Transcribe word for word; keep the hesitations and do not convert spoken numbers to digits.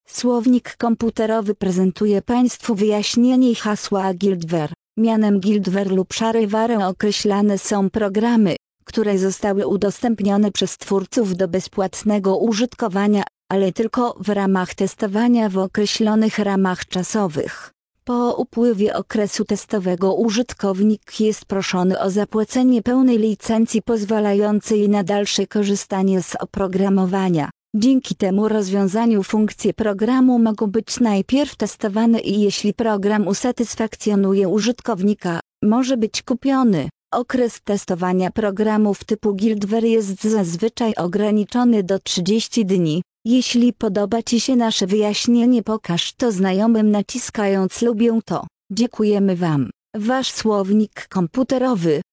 Słownik komputerowy prezentuje Państwu wyjaśnienie hasła Guildware. Mianem Guildware lub Shareware określane są programy, które zostały udostępnione przez twórców do bezpłatnego użytkowania, ale tylko w ramach testowania w określonych ramach czasowych. Po upływie okresu testowego użytkownik jest proszony o zapłacenie pełnej licencji pozwalającej na dalsze korzystanie z oprogramowania. Dzięki temu rozwiązaniu funkcje programu mogą być najpierw testowane i jeśli program usatysfakcjonuje użytkownika, może być kupiony. Okres testowania programów typu Guildware jest zazwyczaj ograniczony do trzydziestu dni. Jeśli podoba Ci się nasze wyjaśnienie, pokaż to znajomym naciskając lubię to. Dziękujemy Wam. Wasz słownik komputerowy.